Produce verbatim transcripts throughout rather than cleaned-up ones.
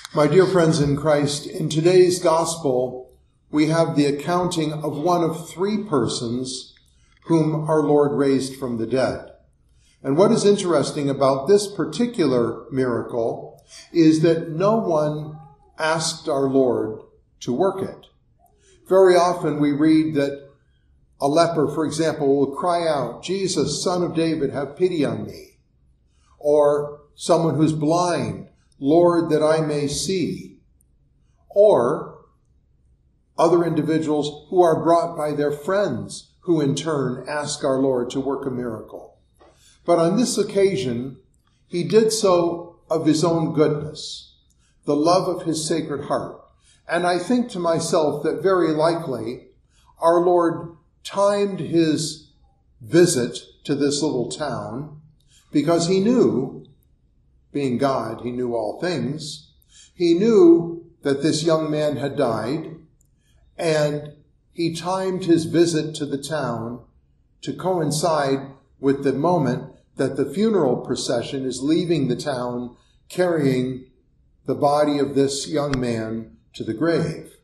My dear friends in Christ, in today's gospel, we have the accounting of one of three persons whom our Lord raised from the dead. And what is interesting about this particular miracle is that no one asked our Lord to work it. Very often we read that a leper, for example, will cry out, "Jesus, Son of David, have pity on me." Or someone who's blind, "Lord, that I may see." Or other individuals who are brought by their friends, who in turn ask our Lord to work a miracle. But on this occasion, he did so of his own goodness, the love of his Sacred Heart. And I think to myself that very likely our Lord timed his visit to this little town because he knew, being God, he knew all things. He knew that this young man had died, and he timed his visit to the town to coincide with the moment that the funeral procession is leaving the town carrying the body of this young man to the grave.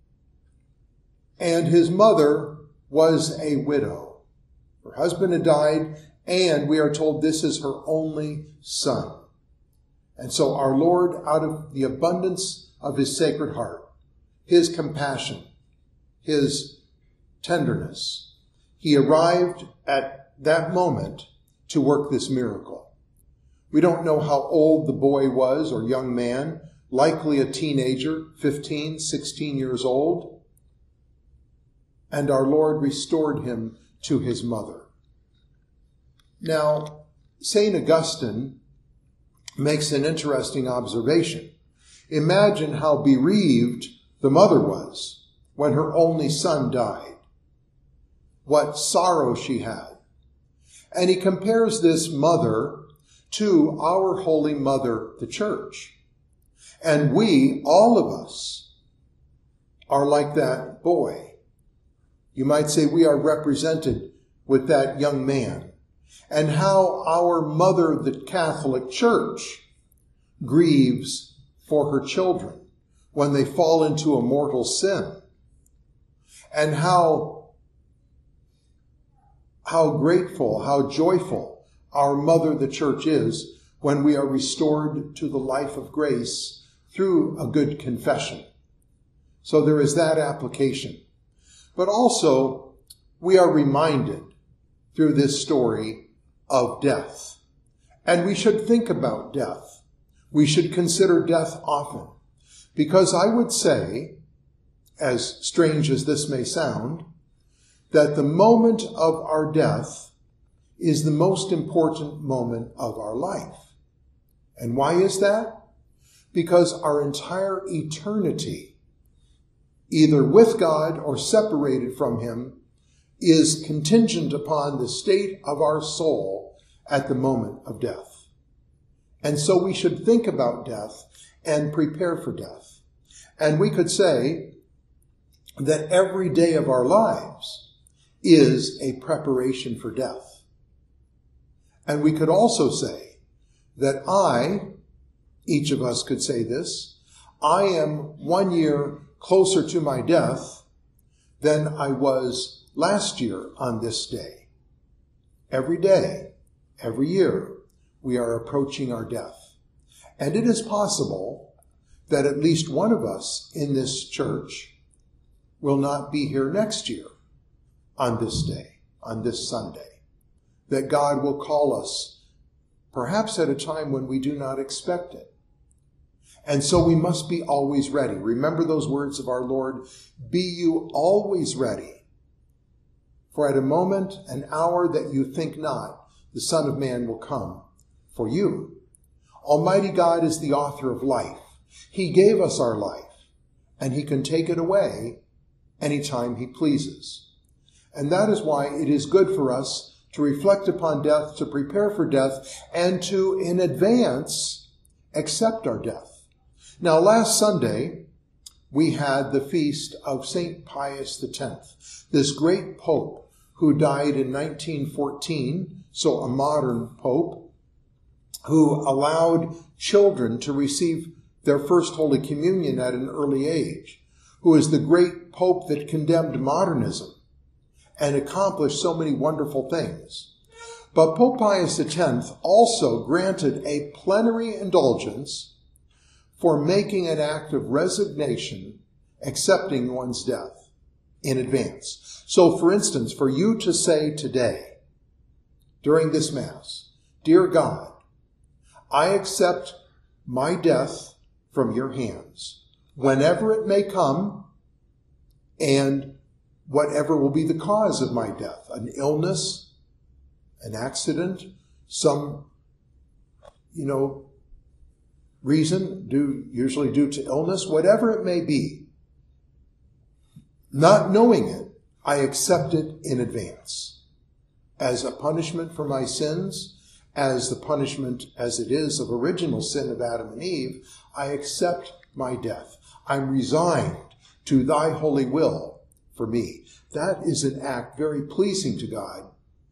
And his mother was a widow. Her husband had died, and we are told this is her only son. And so our Lord, out of the abundance of his Sacred Heart, his compassion, his tenderness, he arrived at that moment to work this miracle. We don't know how old the boy was or young man, likely a teenager, fifteen, sixteen years old. And our Lord restored him to his mother. Now, Saint Augustine makes an interesting observation. Imagine how bereaved the mother was when her only son died. What sorrow she had. And he compares this mother to our Holy Mother, the Church. And we, all of us, are like that boy. You might say we are represented with that young man. And how our mother, the Catholic Church, grieves for her children when they fall into a mortal sin. And how, how grateful, how joyful our mother, the Church, is when we are restored to the life of grace through a good confession. So there is that application. But also, we are reminded through this story of death. And we should think about death. We should consider death often. Because I would say, as strange as this may sound, that the moment of our death is the most important moment of our life. And why is that? Because our entire eternity, either with God or separated from him, is contingent upon the state of our soul at the moment of death. And so we should think about death and prepare for death. And we could say that every day of our lives is a preparation for death. And we could also say that I, each of us could say this, I am one year closer to my death than I was last year on this day. Every day, every year, we are approaching our death. And it is possible that at least one of us in this church will not be here next year on this day, on this Sunday. That God will call us, perhaps at a time when we do not expect it. And so we must be always ready. Remember those words of our Lord, "Be you always ready. For at a moment, an hour that you think not, the Son of Man will come for you." Almighty God is the author of life. He gave us our life, and he can take it away anytime he pleases. And that is why it is good for us to reflect upon death, to prepare for death, and to, in advance, accept our death. Now, last Sunday, we had the feast of Saint Pius the tenth, this great pope who died in nineteen fourteen, so a modern pope, who allowed children to receive their first Holy Communion at an early age, who is the great pope that condemned modernism and accomplished so many wonderful things. But Pope Pius X also granted a plenary indulgence for making an act of resignation, accepting one's death in advance. So, for instance, for you to say today, during this Mass, "Dear God, I accept my death from your hands, whenever it may come, and whatever will be the cause of my death, an illness, an accident, some, you know, reason, due, usually due to illness, whatever it may be. Not knowing it, I accept it in advance as a punishment for my sins, as the punishment as it is of original sin of Adam and Eve. I accept my death. I'm resigned to thy holy will for me." That is an act very pleasing to God.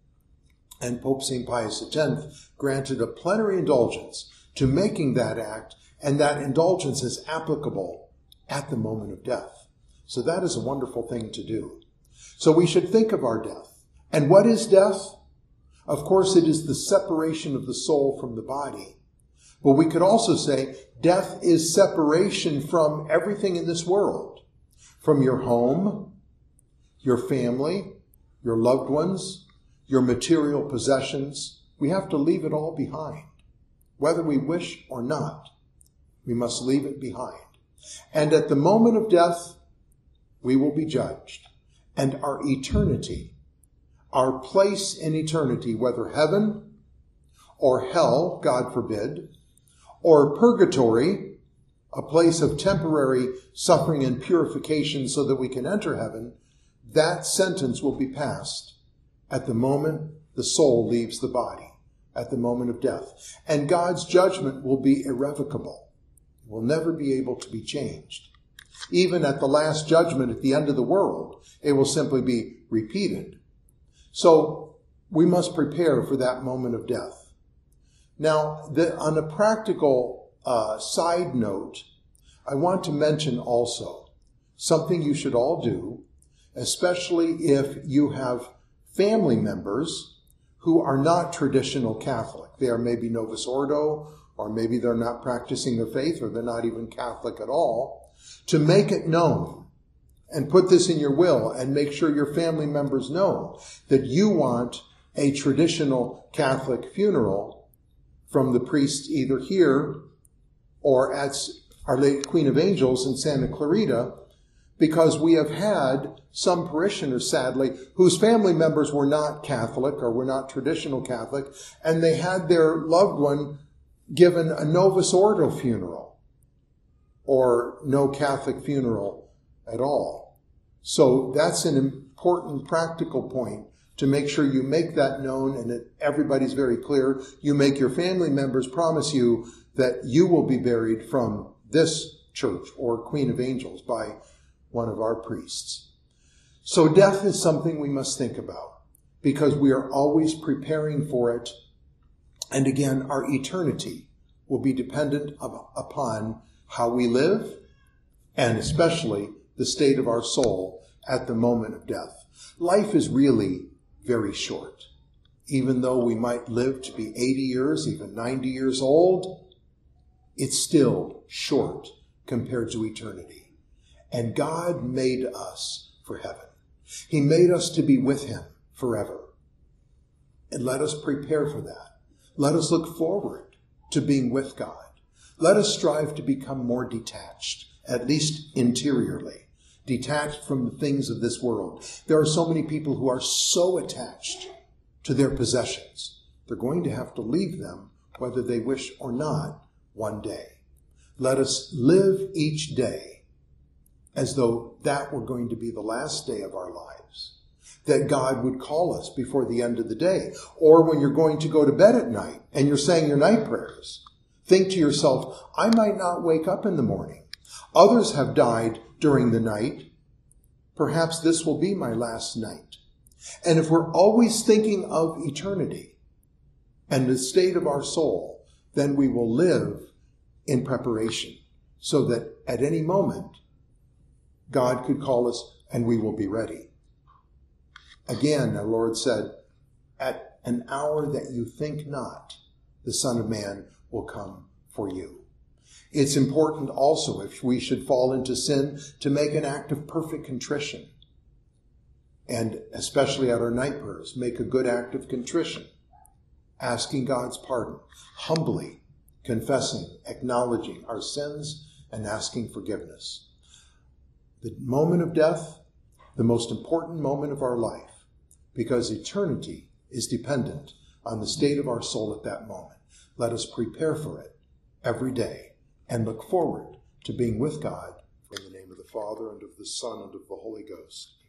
And Pope Saint Pius X granted a plenary indulgence to making that act, and that indulgence is applicable at the moment of death. So that is a wonderful thing to do. So we should think of our death. And what is death? Of course, it is the separation of the soul from the body. But we could also say death is separation from everything in this world, from your home, your family, your loved ones, your material possessions. We have to leave it all behind. Whether we wish or not, we must leave it behind. And at the moment of death, we will be judged. And our eternity, our place in eternity, whether heaven or hell, God forbid, or purgatory, a place of temporary suffering and purification so that we can enter heaven, that sentence will be passed at the moment the soul leaves the body, at the moment of death. And God's judgment will be irrevocable. It will never be able to be changed. Even at the last judgment at the end of the world, it will simply be repeated. So we must prepare for that moment of death. Now, the, on a practical uh, side note, I want to mention also something you should all do, especially if you have family members who are not traditional Catholic. They are maybe Novus Ordo, or maybe they're not practicing the faith, or they're not even Catholic at all, to make it known and put this in your will and make sure your family members know that you want a traditional Catholic funeral from the priest either here or at Our Lady Queen of Angels in Santa Clarita, because we have had some parishioners, sadly, whose family members were not Catholic or were not traditional Catholic, and they had their loved one given a Novus Ordo funeral or no Catholic funeral at all. So that's an important practical point to make sure you make that known and that everybody's very clear. You make your family members promise you that you will be buried from this church or Queen of Angels by one of our priests. So death is something we must think about because we are always preparing for it. And again, our eternity will be dependent upon how we live and especially the state of our soul at the moment of death. Life is really very short. Even though we might live to be eighty years, even ninety years old, it's still short compared to eternity. And God made us for heaven. He made us to be with him forever. And let us prepare for that. Let us look forward to being with God. Let us strive to become more detached, at least interiorly, detached from the things of this world. There are so many people who are so attached to their possessions. They're going to have to leave them, whether they wish or not, one day. Let us live each day as though that were going to be the last day of our lives, that God would call us before the end of the day. Or when you're going to go to bed at night and you're saying your night prayers, think to yourself, I might not wake up in the morning. Others have died during the night. Perhaps this will be my last night. And if we're always thinking of eternity and the state of our soul, then we will live in preparation so that at any moment, God could call us and we will be ready. Again, our Lord said, at an hour that you think not, the Son of Man will come for you. It's important also, if we should fall into sin, to make an act of perfect contrition. And especially at our night prayers, make a good act of contrition, asking God's pardon, humbly confessing, acknowledging our sins, and asking forgiveness. The moment of death, the most important moment of our life, because eternity is dependent on the state of our soul at that moment. Let us prepare for it every day and look forward to being with God. In the name of the Father, and of the Son, and of the Holy Ghost.